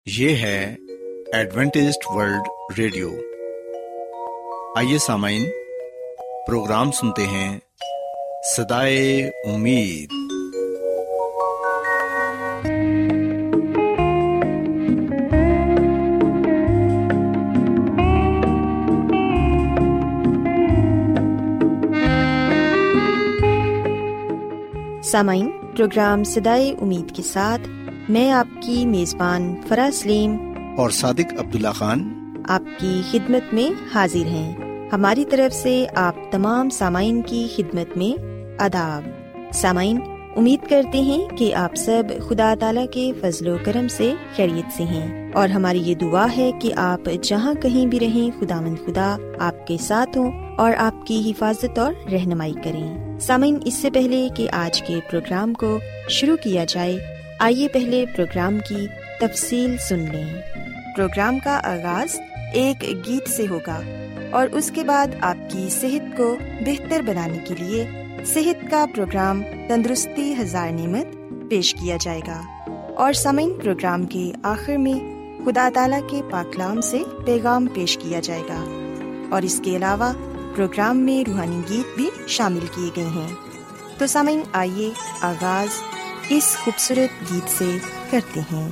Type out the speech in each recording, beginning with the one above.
یہ ہے Adventist world radio. آئیے سامعین، پروگرام سنتے ہیں صدائے امید۔ سامعین، پروگرام صدائے امید کے ساتھ میں آپ کی میزبان فرا سلیم اور صادق عبداللہ خان آپ کی خدمت میں حاضر ہیں۔ ہماری طرف سے آپ تمام سامعین کی خدمت میں آداب۔ سامعین، امید کرتے ہیں کہ آپ سب خدا تعالیٰ کے فضل و کرم سے خیریت سے ہیں، اور ہماری یہ دعا ہے کہ آپ جہاں کہیں بھی رہیں خداوند خدا آپ کے ساتھ ہوں اور آپ کی حفاظت اور رہنمائی کریں۔ سامعین، اس سے پہلے کہ آج کے پروگرام کو شروع کیا جائے، آئیے پہلے پروگرام کی تفصیل سن لیں۔ پروگرام کا آغاز ایک گیت سے ہوگا اور اس کے بعد آپ کی صحت کو بہتر بنانے کے لیے صحت کا پروگرام تندرستی ہزار نعمت پیش کیا جائے گا، اور سامعین، پروگرام کے آخر میں خدا تعالیٰ کے پاک کلام سے پیغام پیش کیا جائے گا، اور اس کے علاوہ پروگرام میں روحانی گیت بھی شامل کیے گئے ہیں۔ تو سامعین، آئیے آغاز اس خوبصورت گیت سے کرتے ہیں۔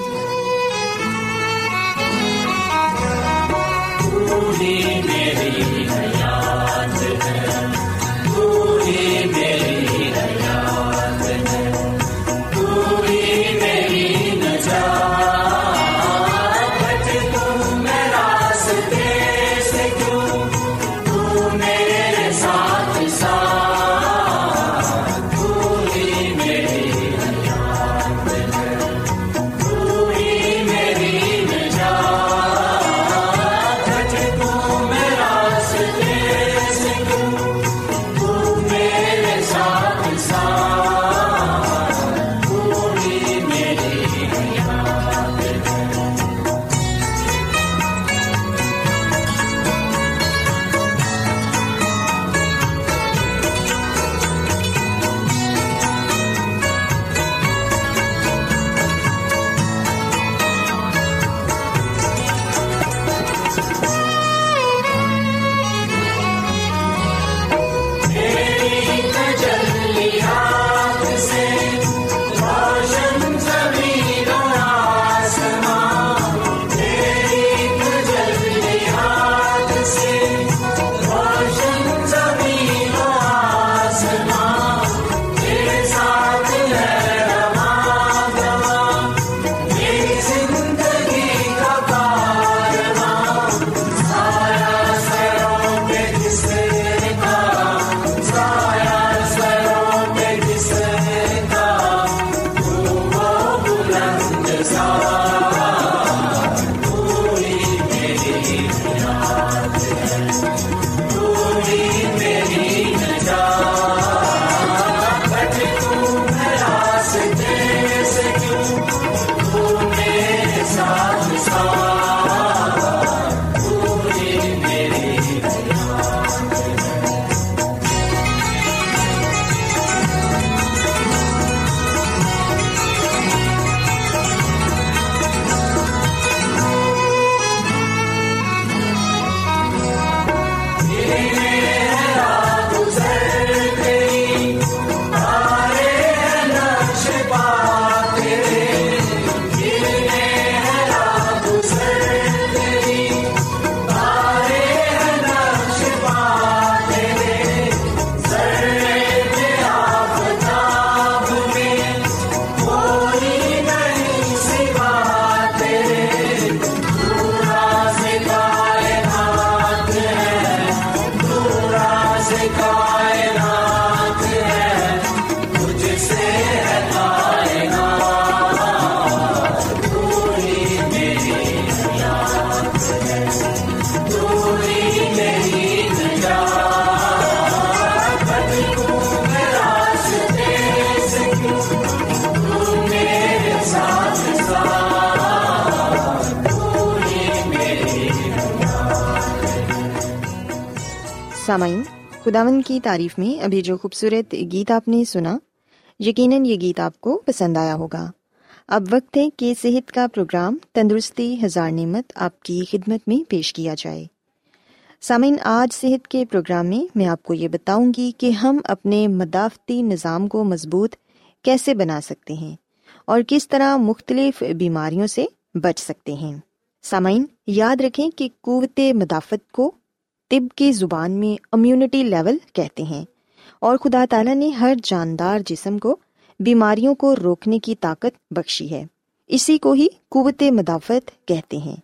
سامعین، خداوند کی تعریف میں ابھی جو خوبصورت گیت آپ نے سنا، یقیناً یہ گیت آپ کو پسند آیا ہوگا۔ اب وقت ہے کہ صحت کا پروگرام تندرستی ہزار نعمت آپ کی خدمت میں پیش کیا جائے۔ سامعین، آج صحت کے پروگرام میں آپ کو یہ بتاؤں گی کہ ہم اپنے مدافعتی نظام کو مضبوط کیسے بنا سکتے ہیں اور کس طرح مختلف بیماریوں سے بچ سکتے ہیں۔ سامعین، یاد رکھیں کہ قوت مدافعت کو طب کی زبان میں امیونٹی لیول کہتے ہیں، اور خدا تعالیٰ نے ہر جاندار جسم کو بیماریوں کو روکنے کی طاقت بخشی ہے۔ اسی کو ہی قوت مدافعت کہتے ہیں۔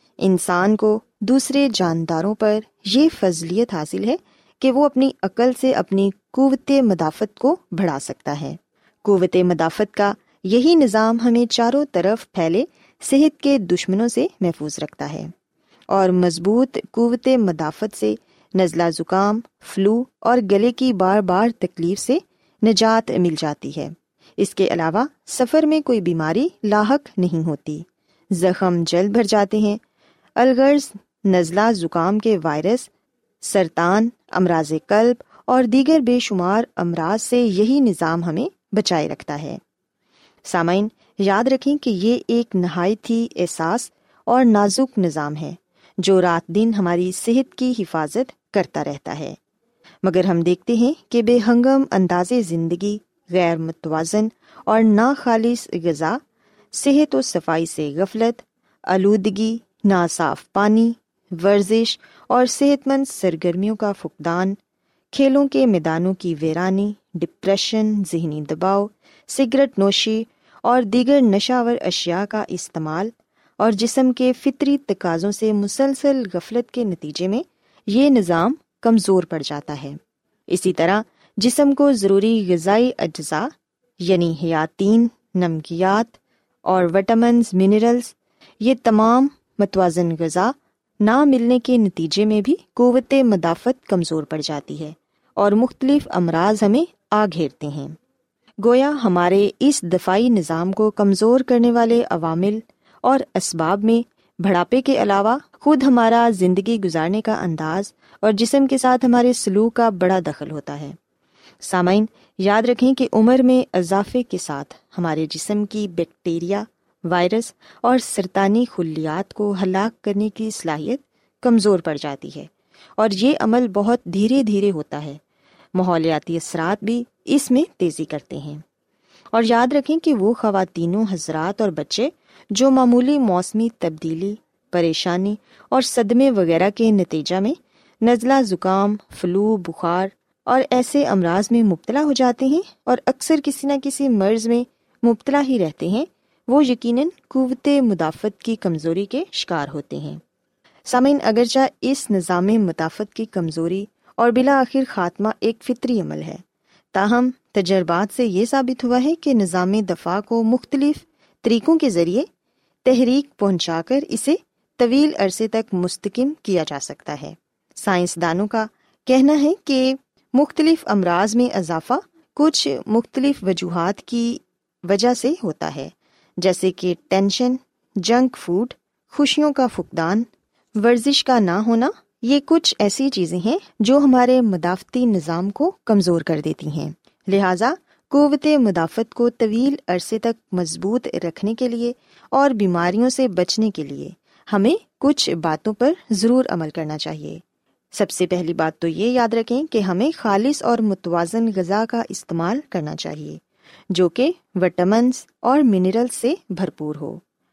انسان کو دوسرے جانداروں پر یہ فضیلت حاصل ہے کہ وہ اپنی عقل سے اپنی قوت مدافعت کو بڑھا سکتا ہے۔ قوت مدافعت کا یہی نظام ہمیں چاروں طرف پھیلے صحت کے دشمنوں سے محفوظ رکھتا ہے، اور مضبوط قوت مدافعت سے نزلہ زکام، فلو اور گلے کی بار بار تکلیف سے نجات مل جاتی ہے۔ اس کے علاوہ سفر میں کوئی بیماری لاحق نہیں ہوتی، زخم جلد بھر جاتے ہیں۔ الغرض نزلہ زکام کے وائرس، سرطان، امراض قلب اور دیگر بے شمار امراض سے یہی نظام ہمیں بچائے رکھتا ہے۔ سامعین، یاد رکھیں کہ یہ ایک نہایت ہی حساس اور نازک نظام ہے جو رات دن ہماری صحت کی حفاظت کرتا رہتا ہے، مگر ہم دیکھتے ہیں کہ بے ہنگم انداز زندگی، غیر متوازن اور ناخالص غذا، صحت و صفائی سے غفلت، آلودگی، ناصاف پانی، ورزش اور صحت مند سرگرمیوں کا فقدان، کھیلوں کے میدانوں کی ویرانی، ڈپریشن، ذہنی دباؤ، سگریٹ نوشی اور دیگر نشہ آور اشیاء کا استعمال اور جسم کے فطری تقاضوں سے مسلسل غفلت کے نتیجے میں یہ نظام کمزور پڑ جاتا ہے۔ اسی طرح جسم کو ضروری غذائی اجزاء یعنی حیاتین، نمکیات اور وٹامنز، منرلز، یہ تمام متوازن غذا نہ ملنے کے نتیجے میں بھی قوت مدافعت کمزور پڑ جاتی ہے اور مختلف امراض ہمیں آ گھیرتے ہیں۔ گویا ہمارے اس دفاعی نظام کو کمزور کرنے والے عوامل اور اسباب میں بڑھاپے کے علاوہ خود ہمارا زندگی گزارنے کا انداز اور جسم کے ساتھ ہمارے سلوک کا بڑا دخل ہوتا ہے۔ سامعین، یاد رکھیں کہ عمر میں اضافے کے ساتھ ہمارے جسم کی بیکٹیریا، وائرس اور سرطانی خلیات کو ہلاک کرنے کی صلاحیت کمزور پڑ جاتی ہے، اور یہ عمل بہت دھیرے دھیرے ہوتا ہے۔ ماحولیاتی اثرات بھی اس میں تیزی کرتے ہیں۔ اور یاد رکھیں کہ وہ خواتین، حضرات اور بچے جو معمولی موسمی تبدیلی، پریشانی اور صدمے وغیرہ کے نتیجہ میں نزلہ زکام، فلو، بخار اور ایسے امراض میں مبتلا ہو جاتے ہیں اور اکثر کسی نہ کسی مرض میں مبتلا ہی رہتے ہیں، وہ یقیناً قوت مدافعت کی کمزوری کے شکار ہوتے ہیں۔ سامعین، اگرچہ اس نظام مدافعت کی کمزوری اور بالآخر خاتمہ ایک فطری عمل ہے، تاہم تجربات سے یہ ثابت ہوا ہے کہ نظام دفاع کو مختلف طریقوں کے ذریعے تحریک پہنچا کر اسے طویل عرصے تک مستحکم کیا جا سکتا ہے۔ سائنسدانوں کا کہنا ہے کہ مختلف امراض میں اضافہ کچھ مختلف وجوہات کی وجہ سے ہوتا ہے، جیسے کہ ٹینشن، جنک فوڈ، خوشیوں کا فقدان، ورزش کا نہ ہونا۔ یہ کچھ ایسی چیزیں ہیں جو ہمارے مدافعتی نظام کو کمزور کر دیتی ہیں۔ لہٰذا قوت مدافعت کو طویل عرصے تک مضبوط رکھنے کے لیے اور بیماریوں سے بچنے کے لیے ہمیں کچھ باتوں پر ضرور عمل کرنا چاہیے۔ سب سے پہلی بات تو یہ یاد رکھیں کہ ہمیں خالص اور متوازن غذا کا استعمال کرنا چاہیے جو کہ وٹامنز اور منرل سے بھرپور ہو۔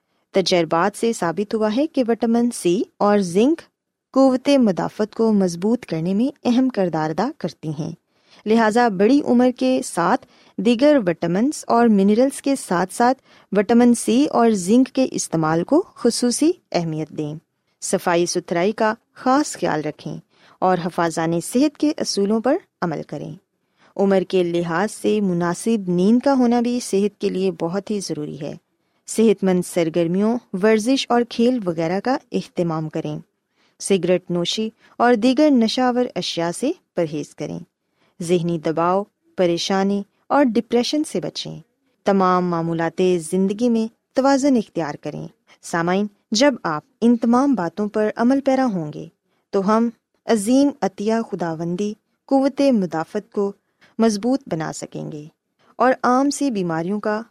تجربات سے ثابت ہوا ہے کہ وٹامن سی اور زنک قوت مدافعت کو مضبوط کرنے میں اہم کردار ادا کرتی ہیں، لہٰذا بڑی عمر کے ساتھ دیگر وٹامنز اور منرلز کے ساتھ ساتھ وٹامن سی اور زنک کے استعمال کو خصوصی اہمیت دیں۔ صفائی ستھرائی کا خاص خیال رکھیں اور حفاظان صحت کے اصولوں پر عمل کریں۔ عمر کے لحاظ سے مناسب نیند کا ہونا بھی صحت کے لیے بہت ہی ضروری ہے۔ صحت مند سرگرمیوں، ورزش اور کھیل وغیرہ کا اہتمام کریں۔ سگریٹ نوشی اور دیگر نشہ آور اشیاء سے پرہیز کریں۔ ذہنی دباؤ، پریشانی اور ڈپریشن سے بچیں۔ تمام معمولات زندگی میں توازن اختیار کریں۔ سامعین، جب آپ ان تمام باتوں پر عمل پیرا ہوں گے تو ہم عظیم عطیہ خداوندی قوت مدافعت کو مضبوط بنا سکیں گے اور عام سی بیماریوں کا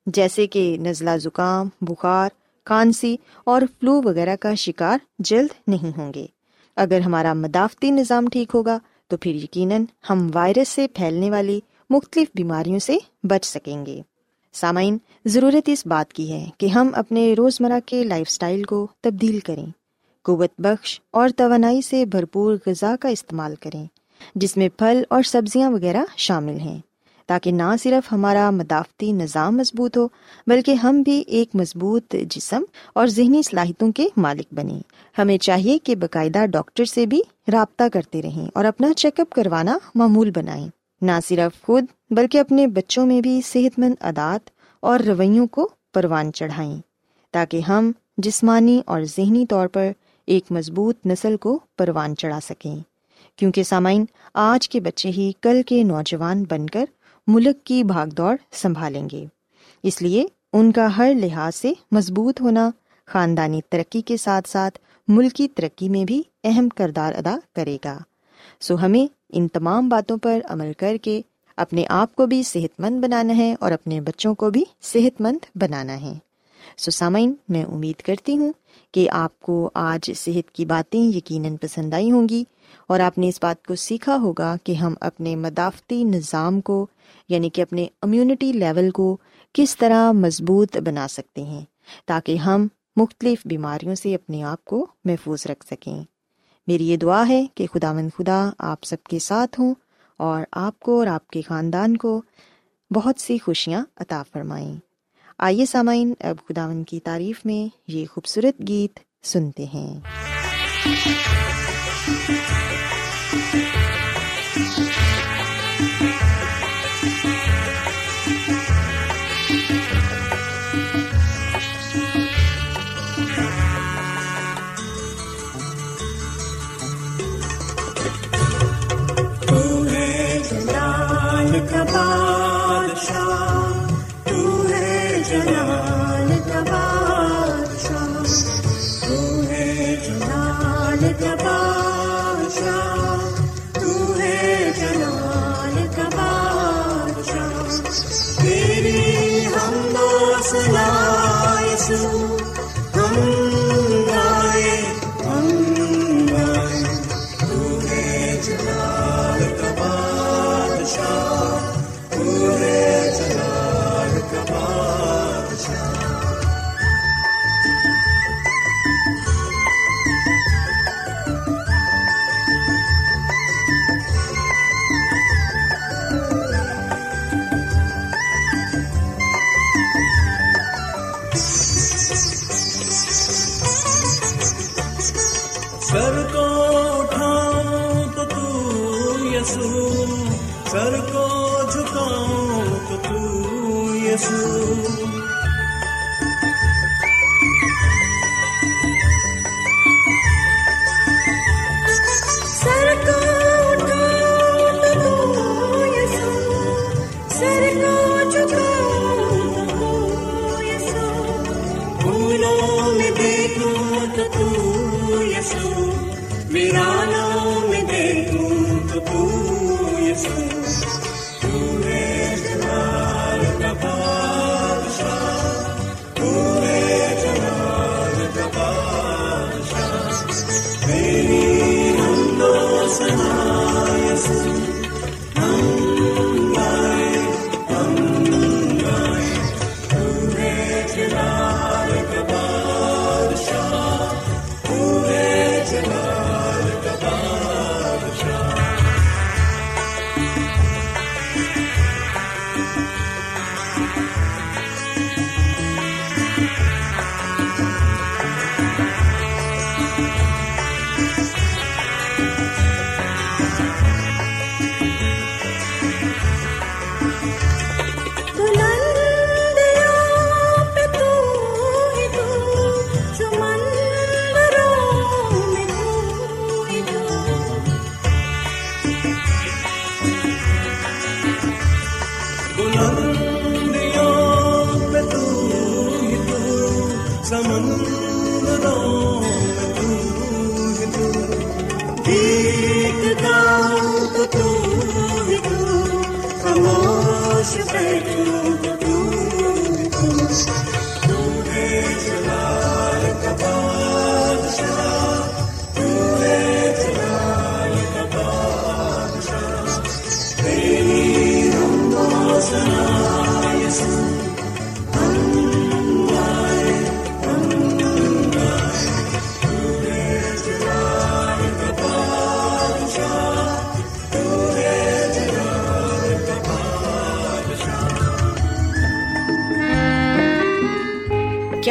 جیسے کہ نزلہ زکام، بخار، کھانسی اور فلو وغیرہ کا شکار جلد نہیں ہوں گے۔ اگر ہمارا مدافعتی نظام ٹھیک ہوگا تو پھر یقیناً ہم وائرس سے پھیلنے والی مختلف بیماریوں سے بچ سکیں گے۔ سامعین، ضرورت اس بات کی ہے کہ ہم اپنے روزمرہ کے لائف سٹائل کو تبدیل کریں، قوت بخش اور توانائی سے بھرپور غذا کا استعمال کریں، جس میں پھل اور سبزیاں وغیرہ شامل ہیں، تاکہ نہ صرف ہمارا مدافعتی نظام مضبوط ہو بلکہ ہم بھی ایک مضبوط جسم اور ذہنی صلاحیتوں کے مالک بنیں۔ ہمیں چاہیے کہ باقاعدہ ڈاکٹر سے بھی رابطہ کرتے رہیں اور اپنا چیک اپ کروانا معمول بنائیں۔ نہ صرف خود بلکہ اپنے بچوں میں بھی صحت مند عادات اور رویوں کو پروان چڑھائیں، تاکہ ہم جسمانی اور ذہنی طور پر ایک مضبوط نسل کو پروان چڑھا سکیں، کیونکہ سامعین، آج کے بچے ہی کل کے نوجوان بن کر ملک کی بھاگ دوڑ سنبھالیں گے۔ اس لیے ان کا ہر لحاظ سے مضبوط ہونا خاندانی ترقی کے ساتھ ساتھ ملکی ترقی میں بھی اہم کردار ادا کرے گا۔ ہمیں ان تمام باتوں پر عمل کر کے اپنے آپ کو بھی صحت مند بنانا ہے اور اپنے بچوں کو بھی صحت مند بنانا ہے۔ سامعین، میں امید کرتی ہوں کہ آپ کو آج صحت کی باتیں یقیناً پسند آئی ہوں گی اور آپ نے اس بات کو سیکھا ہوگا کہ ہم اپنے مدافعتی نظام کو یعنی کہ اپنے امیونٹی لیول کو کس طرح مضبوط بنا سکتے ہیں تاکہ ہم مختلف بیماریوں سے اپنے آپ کو محفوظ رکھ سکیں۔ میری یہ دعا ہے کہ خداوند خدا آپ سب کے ساتھ ہوں اور آپ کو اور آپ کے خاندان کو بہت سی خوشیاں عطا فرمائیں۔ آئیے سامعین، اب خداوند کی تعریف میں یہ خوبصورت گیت سنتے ہیں۔ سر کو اٹھاؤں تو تو یسوع، سر کو جھکاؤں تو تو یسوع، سر کو اٹھاؤں تو تو یسوع، سر کو جھکاؤں تو تو یسوع، پھولوں میں دیکھوں تو تو یسوع، ویرانوں میں دیکھوں تو تو یسوع، تو ہے جلال کا بادشاہ، تو ہے جلال کا بادشاہ، تیری حمد و ثنا یسوع، ہم گائیں تو ہے جلال کا بادشاہ، تو ہے جلال کا بادشاہ۔ خاموش بیٹھوں تو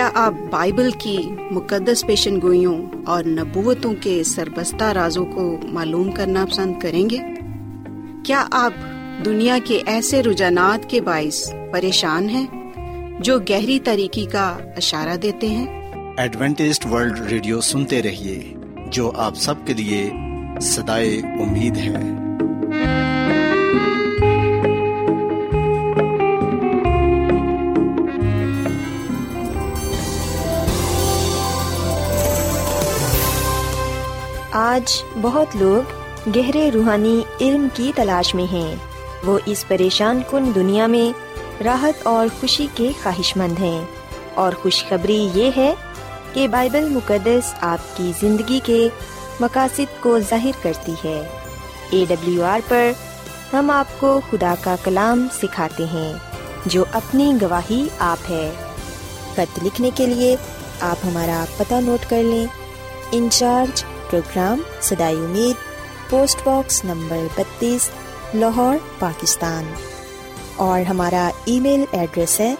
کیا آپ بائبل کی مقدس پیشن گوئیوں اور نبوتوں کے سربستہ رازوں کو معلوم کرنا پسند کریں گے؟ کیا آپ دنیا کے ایسے رجحانات کے باعث پریشان ہیں جو گہری تاریکی کا اشارہ دیتے ہیں؟ ایڈوینٹسٹ ورلڈ ریڈیو سنتے رہیے، جو آپ سب کے لیے صدائے امید ہے۔ آج بہت لوگ گہرے روحانی علم کی تلاش میں ہیں۔ وہ اس پریشان کن دنیا میں راحت اور خوشی کے خواہش مند ہیں، اور خوشخبری یہ ہے کہ بائبل مقدس آپ کی زندگی کے مقاصد کو ظاہر کرتی ہے۔ AWR پر ہم آپ کو خدا کا کلام سکھاتے ہیں جو اپنی گواہی آپ ہے۔ خط لکھنے کے لیے آپ ہمارا پتہ نوٹ کر لیں۔ انچارج پروگرام صدائے امید، post box number 32، Lahore, Pakistan. اور ہمارا ای میل ایڈریس ہے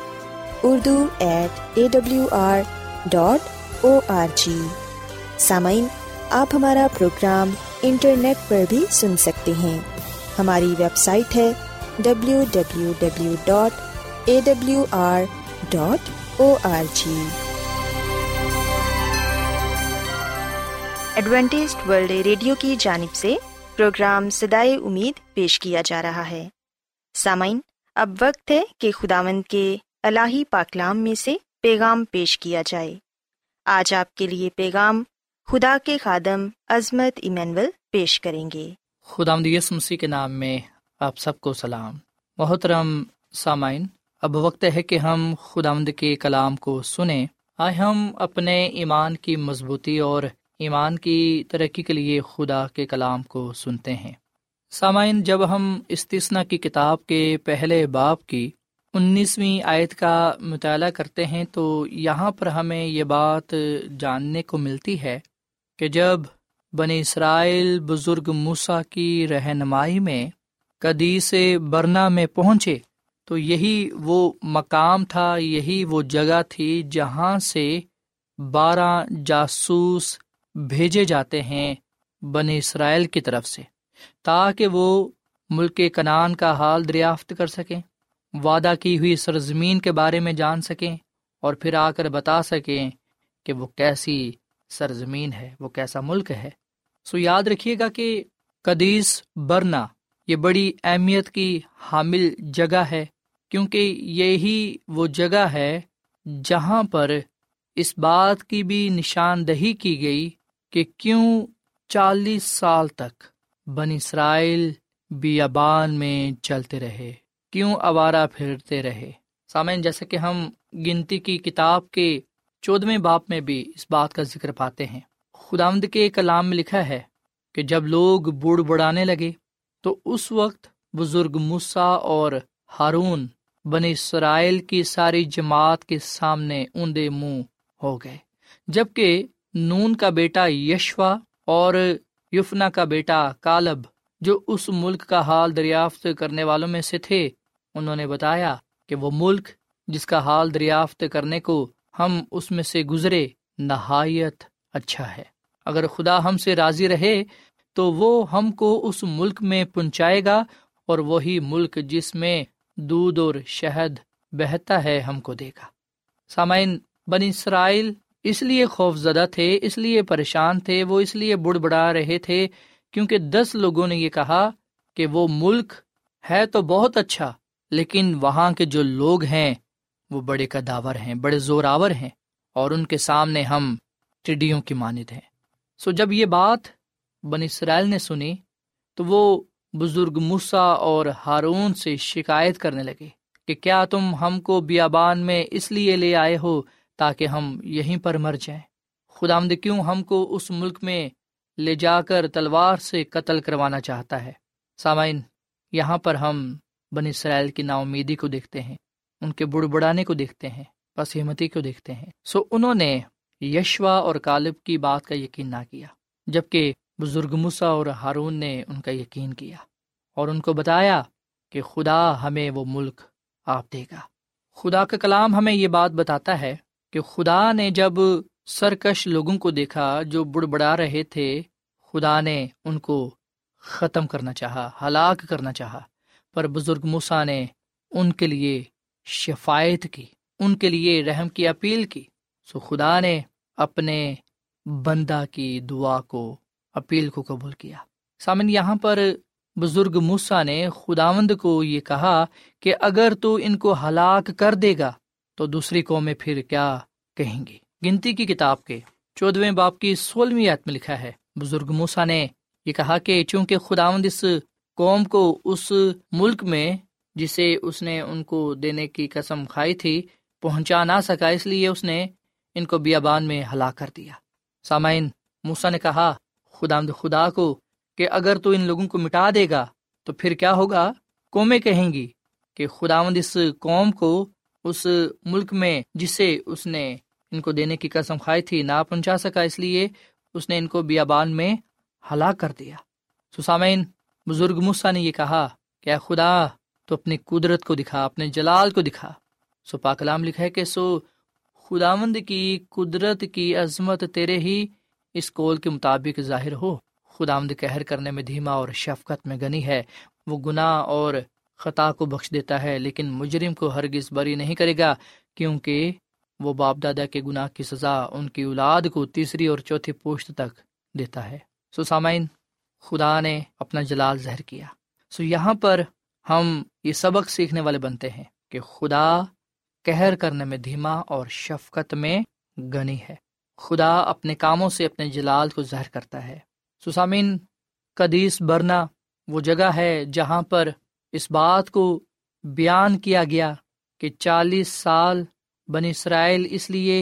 urdu@awr.org۔ سامعین، آپ ہمارا پروگرام انٹرنیٹ پر بھی سن سکتے ہیں۔ ہماری ویب سائٹ ہے www.awr.org۔ ایڈوینٹسٹ ورلڈ ریڈیو کی جانب سے پروگرام صدائے امید پیش کیا جا رہا ہے۔ سامعین، اب وقت ہے کہ خداوند کے الہی پاکلام میں سے پیغام پیش کیا جائے۔ آج آپ کے لیے پیغام خدا کے خادم عظمت ایمینول پیش کریں گے۔ خداوند یسوع مسیح کے نام میں آپ سب کو سلام۔ محترم سامعین، اب وقت ہے کہ ہم خداوند کے کلام کو سنیں۔ آئے ہم اپنے ایمان کی مضبوطی اور ایمان کی ترقی کے لیے خدا کے کلام کو سنتے ہیں۔ سامعین، جب ہم استثنا کی کتاب کے پہلے باب کی 19ویں آیت کا مطالعہ کرتے ہیں تو یہاں پر ہمیں یہ بات جاننے کو ملتی ہے کہ جب بنی اسرائیل بزرگ موسیٰ کی رہنمائی میں قادیس برنہ میں پہنچے تو یہی وہ مقام تھا، یہی وہ جگہ تھی جہاں سے 12 جاسوس بھیجے جاتے ہیں بنی اسرائیل کی طرف سے، تاکہ وہ ملک کنعان کا حال دریافت کر سکیں، وعدہ کی ہوئی سرزمین کے بارے میں جان سکیں، اور پھر آ کر بتا سکیں کہ وہ کیسی سرزمین ہے، وہ کیسا ملک ہے۔ سو یاد رکھیے گا کہ قادیس برنہ یہ بڑی اہمیت کی حامل جگہ ہے، کیونکہ یہی وہ جگہ ہے جہاں پر اس بات کی بھی نشاندہی کی گئی کہ کیوں 40 سال تک بنی اسرائیل بیابان میں چلتے رہے، کیوں آوارہ پھرتے رہے۔ سامعین، جیسے کہ ہم گنتی کی کتاب کے 14ویں باب میں بھی اس بات کا ذکر پاتے ہیں۔ خداوند کے کلام میں لکھا ہے کہ جب لوگ بوڑھ بڑھانے لگے تو اس وقت بزرگ موسیٰ اور ہارون بنی اسرائیل کی ساری جماعت کے سامنے اوندے منہ ہو گئے، جبکہ نون کا بیٹا یشوا اور یفنا کا بیٹا کالب جو اس ملک کا حال دریافت کرنے والوں میں سے تھے، انہوں نے بتایا کہ وہ ملک جس کا حال دریافت کرنے کو ہم اس میں سے گزرے نہایت اچھا ہے۔ اگر خدا ہم سے راضی رہے تو وہ ہم کو اس ملک میں پہنچائے گا، اور وہی ملک جس میں دودھ اور شہد بہتا ہے ہم کو دے گا۔ سامعین، بنی اسرائیل اس لیے خوف زدہ تھے، اس لیے پریشان تھے، وہ اس لیے بڑھ بڑھا رہے تھے کیونکہ 10 لوگوں نے یہ کہا کہ وہ ملک ہے تو بہت اچھا، لیکن وہاں کے جو لوگ ہیں وہ بڑے قداور ہیں، بڑے زوراور ہیں، اور ان کے سامنے ہم ٹڈیوں کی مانند ہیں۔ سو جب یہ بات بنی اسرائیل نے سنی تو وہ بزرگ موسیٰ اور ہارون سے شکایت کرنے لگے کہ کیا تم ہم کو بیابان میں اس لیے لے آئے ہو تاکہ ہم یہیں پر مر جائیں؟ خداوند کیوں ہم کو اس ملک میں لے جا کر تلوار سے قتل کروانا چاہتا ہے؟ سامعین، یہاں پر ہم بنی اسرائیل کی نا امیدی کو دیکھتے ہیں، ان کے بڑھ بڑھانے کو دیکھتے ہیں، پس ہمتی کو دیکھتے ہیں۔ سو انہوں نے یشوا اور کالب کی بات کا یقین نہ کیا، جبکہ بزرگ موسیٰ اور ہارون نے ان کا یقین کیا اور ان کو بتایا کہ خدا ہمیں وہ ملک آپ دے گا۔ خدا کا کلام ہمیں یہ بات بتاتا ہے کہ خدا نے جب سرکش لوگوں کو دیکھا جو بڑبڑا رہے تھے، خدا نے ان کو ختم کرنا چاہا، ہلاک کرنا چاہا، پر بزرگ موسیٰ نے ان کے لیے شفاعت کی، ان کے لیے رحم کی اپیل کی۔ سو خدا نے اپنے بندہ کی دعا کو، اپیل کو قبول کیا۔ سامن، یہاں پر بزرگ موسیٰ نے خداوند کو یہ کہا کہ اگر تو ان کو ہلاک کر دے گا تو دوسری قومیں پھر کیا کہیں گی۔ گنتی کی کتاب کے 14ویں باب کی 16ویں آیت میں لکھا ہے، بزرگ موسیٰ نے یہ کہا کہ چونکہ خداوند اس قوم کو اس ملک میں جسے اس نے ان کو دینے کی قسم کھائی تھی پہنچا نہ سکا، اس لیے اس نے ان کو بیابان میں ہلاک کر دیا۔ سامعین، موسیٰ نے کہا خداوند خدا کو کہ اگر تو ان لوگوں کو مٹا دے گا تو پھر کیا ہوگا؟ قومیں کہیں گی کہ خداوند اس قوم کو اس ملک میں جسے اس نے ان کو دینے کی قسم کھائی تھی نہ پہنچا سکا، اس لیے اس نے ان کو بیابان میں ہلاک کر دیا۔ سو سامعین، بزرگ موسیٰ نے یہ کہا کہ اے خدا تو اپنی قدرت کو دکھا، اپنے جلال کو دکھا۔ سو پاک کلام لکھا ہے کہ سو خداوند کی قدرت کی عظمت تیرے ہی اس قول کے مطابق ظاہر ہو۔ خداوند قہر کرنے میں دھیما اور شفقت میں غنی ہے، وہ گناہ اور خطا کو بخش دیتا ہے لیکن مجرم کو ہرگز بری نہیں کرے گا، کیونکہ وہ باپ دادا کے گناہ کی سزا ان کی اولاد کو تیسری اور چوتھی پوشت تک دیتا ہے۔ سو سامعین، خدا نے اپنا جلال ظاہر کیا۔ سو یہاں پر ہم یہ سبق سیکھنے والے بنتے ہیں کہ خدا قہر کرنے میں دھیما اور شفقت میں غنی ہے۔ خدا اپنے کاموں سے اپنے جلال کو ظاہر کرتا ہے۔ سو سامعین، قدیس برنا وہ جگہ ہے جہاں پر اس بات کو بیان کیا گیا کہ 40 سال بنی اسرائیل اس لیے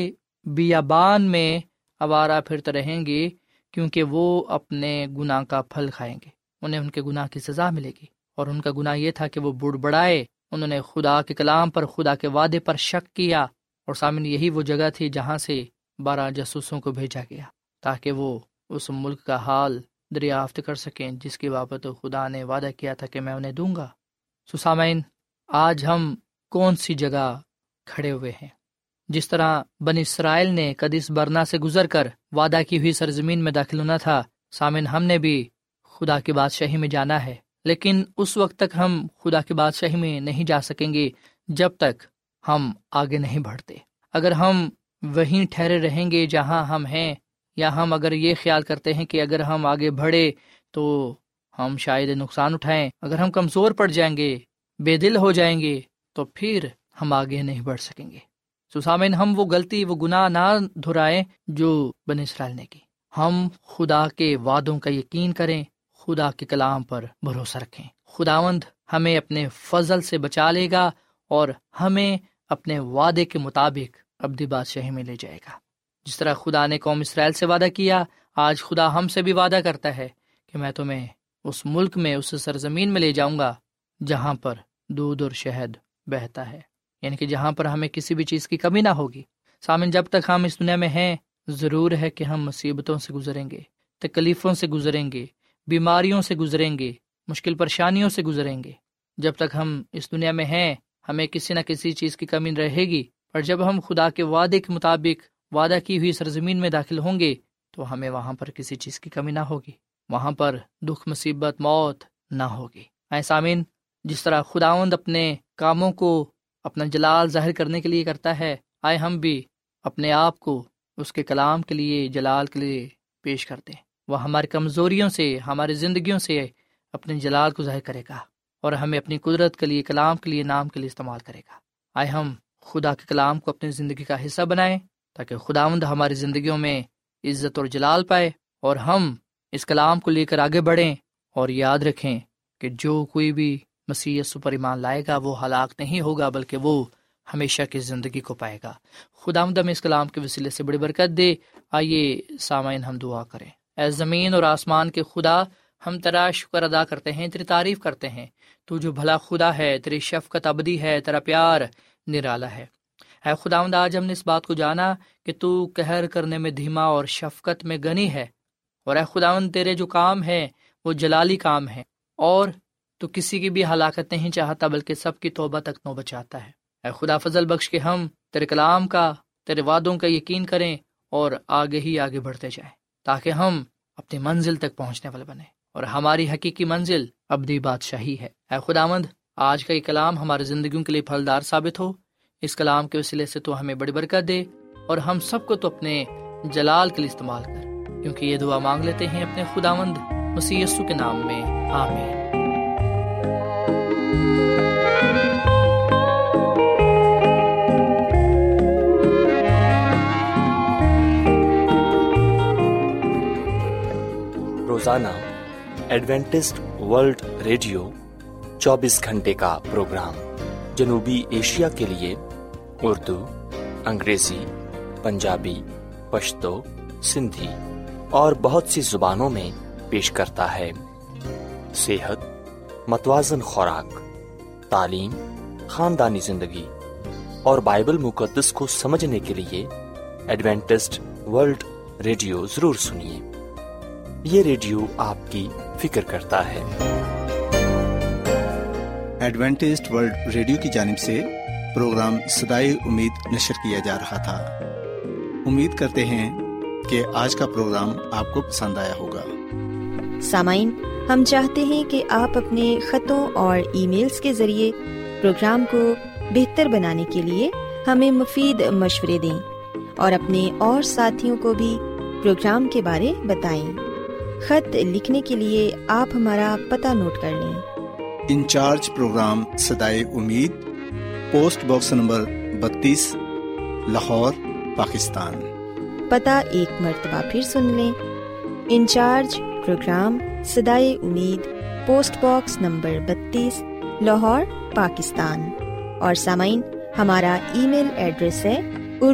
بیابان میں آوارہ پھرتے رہیں گے کیونکہ وہ اپنے گناہ کا پھل کھائیں گے، انہیں ان کے گناہ کی سزا ملے گی۔ اور ان کا گناہ یہ تھا کہ وہ بڑبڑائے، انہوں نے خدا کے کلام پر، خدا کے وعدے پر شک کیا۔ اور سامنے یہی وہ جگہ تھی جہاں سے 12 جاسوسوں کو بھیجا گیا تاکہ وہ اس ملک کا حال دریافت کر سکیں جس کی بابت خدا نے وعدہ کیا تھا کہ میں انہیں دوں گا۔ سو سامعین، آج ہم کون سی جگہ کھڑے ہوئے ہیں؟ جس طرح بنی اسرائیل نے قدیس برنا سے گزر کر وعدہ کی ہوئی سرزمین میں داخل ہونا تھا، سامعین ہم نے بھی خدا کی بادشاہی میں جانا ہے، لیکن اس وقت تک ہم خدا کی بادشاہی میں نہیں جا سکیں گے جب تک ہم آگے نہیں بڑھتے۔ اگر ہم وہیں ٹھہرے رہیں گے جہاں ہم ہیں، یا ہم اگر یہ خیال کرتے ہیں کہ اگر ہم آگے بڑھے تو ہم شاید نقصان اٹھائیں، اگر ہم کمزور پڑ جائیں گے، بے دل ہو جائیں گے، تو پھر ہم آگے نہیں بڑھ سکیں گے۔ سو سامعین، ہم وہ غلطی، وہ گناہ نہ دہرائیں جو بنی اسرائیل نے کی۔ ہم خدا کے وعدوں کا یقین کریں، خدا کے کلام پر بھروسہ رکھیں۔ خداوند ہمیں اپنے فضل سے بچا لے گا اور ہمیں اپنے وعدے کے مطابق ابدی بادشاہی میں لے جائے گا۔ جس طرح خدا نے قوم اسرائیل سے وعدہ کیا، آج خدا ہم سے بھی وعدہ کرتا ہے کہ میں تمہیں اس ملک میں، اس سرزمین میں لے جاؤں گا جہاں پر دودھ اور شہد بہتا ہے، یعنی کہ جہاں پر ہمیں کسی بھی چیز کی کمی نہ ہوگی۔ سامن، جب تک ہم اس دنیا میں ہیں، ضرور ہے کہ ہم مصیبتوں سے گزریں گے، تکلیفوں سے گزریں گے، بیماریوں سے گزریں گے، مشکل پریشانیوں سے گزریں گے۔ جب تک ہم اس دنیا میں ہیں، ہمیں کسی نہ کسی چیز کی کمی رہے گی، پر جب ہم خدا کے وعدے کے مطابق وعدہ کی ہوئی سرزمین میں داخل ہوں گے تو ہمیں وہاں پر کسی چیز کی کمی نہ ہوگی، وہاں پر دکھ، مصیبت، موت نہ ہوگی۔ اے سامعین، جس طرح خداوند اپنے کاموں کو اپنا جلال ظاہر کرنے کے لیے کرتا ہے، آئے ہم بھی اپنے آپ کو اس کے کلام کے لیے، جلال کے لیے پیش کرتے ہیں۔ وہ ہماری کمزوریوں سے، ہماری زندگیوں سے اپنے جلال کو ظاہر کرے گا اور ہمیں اپنی قدرت کے لیے، کلام کے لیے، نام کے لیے استعمال کرے گا۔ آئے ہم خدا کے کلام کو اپنی زندگی کا حصہ بنائیں تاکہ خداوند ہماری زندگیوں میں عزت اور جلال پائے، اور ہم اس کلام کو لے کر آگے بڑھیں اور یاد رکھیں کہ جو کوئی بھی مسیح یسوع پر ایمان لائے گا وہ ہلاک نہیں ہوگا بلکہ وہ ہمیشہ کی زندگی کو پائے گا۔ خداوند ہمیں اس کلام کے وسیلے سے بڑی برکت دے۔ آئیے سامعین، ہم دعا کریں۔ اے زمین اور آسمان کے خدا، ہم تیرا شکر ادا کرتے ہیں، تیری تعریف کرتے ہیں۔ تو جو بھلا خدا ہے، تیری شفقت ابدی ہے، تیرا پیار نرالا ہے۔ اے خداوند، آج ہم نے اس بات کو جانا کہ تو قہر کرنے میں دھیما اور شفقت میں غنی ہے، اور اے خداوند تیرے جو کام ہیں وہ جلالی کام ہیں، اور تو کسی کی بھی ہلاکت نہیں چاہتا بلکہ سب کی توبہ تک نوبت چاہتا ہے۔ اے خدا فضل بخش کہ ہم تیرے کلام کا تیرے وعدوں کا یقین کریں اور آگے ہی آگے بڑھتے جائیں، تاکہ ہم اپنی منزل تک پہنچنے والے بنیں، اور ہماری حقیقی منزل ابدی بادشاہی ہے۔ اے خداوند، آج کا یہ کلام ہماری زندگیوں کے لیے پھلدار ثابت ہو۔ اس کلام کے وسیلے سے تو ہمیں بڑی برکت دے، اور ہم سب کو تو اپنے جلال کے لیے استعمال کر، کیونکہ یہ دعا مانگ لیتے ہیں اپنے خداوند مسیح یسوع کے نام میں، آمین۔ روزانہ ایڈوینٹسٹ ورلڈ ریڈیو 24 گھنٹے کا پروگرام جنوبی ایشیا کے لیے اردو، انگریزی، پنجابی، پشتو، سندھی اور بہت سی زبانوں میں پیش کرتا ہے۔ صحت، متوازن خوراک، تعلیم، خاندانی زندگی اور بائبل مقدس کو سمجھنے کے لیے ایڈوینٹسٹ ورلڈ ریڈیو ضرور سنیے۔ یہ ریڈیو آپ کی فکر کرتا ہے۔ ایڈوینٹسٹ ورلڈ ریڈیو کی جانب سے پروگرام صدائے امید نشر کیا جا رہا تھا۔ امید کرتے ہیں کہ آج کا پروگرام آپ کو پسند آیا ہوگا۔ سامعین، ہم چاہتے ہیں کہ آپ اپنے خطوں اور ای میلز کے ذریعے پروگرام کو بہتر بنانے کے لیے ہمیں مفید مشورے دیں، اور اپنے اور ساتھیوں کو بھی پروگرام کے بارے بتائیں۔ خط لکھنے کے لیے آپ ہمارا پتہ نوٹ کر لیں۔ انچارج پروگرام صدائے امید، post box number 32، Lahore, Pakistan. پتہ ایک مرتبہ پھر سن لیں۔ انچارج پروگرام صدائے امید، post box number 32، Lahore, Pakistan. اور سامعین، ہمارا ای میل ایڈریس ہے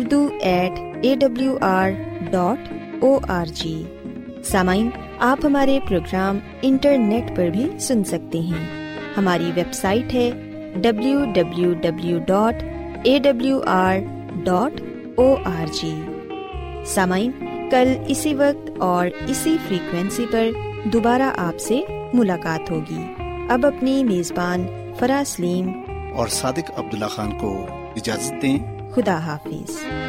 urdu@awr.org۔ سامعین، آپ ہمارے پروگرام انٹرنیٹ پر بھی سن سکتے ہیں۔ ہماری ویب سائٹ ہے www.awr.org۔ سامعین، کل اسی وقت اور اسی فریکوینسی پر دوبارہ آپ سے ملاقات ہوگی۔ اب اپنی میزبان فرا سلیم اور صادق عبداللہ خان کو اجازت دیں۔ خدا حافظ۔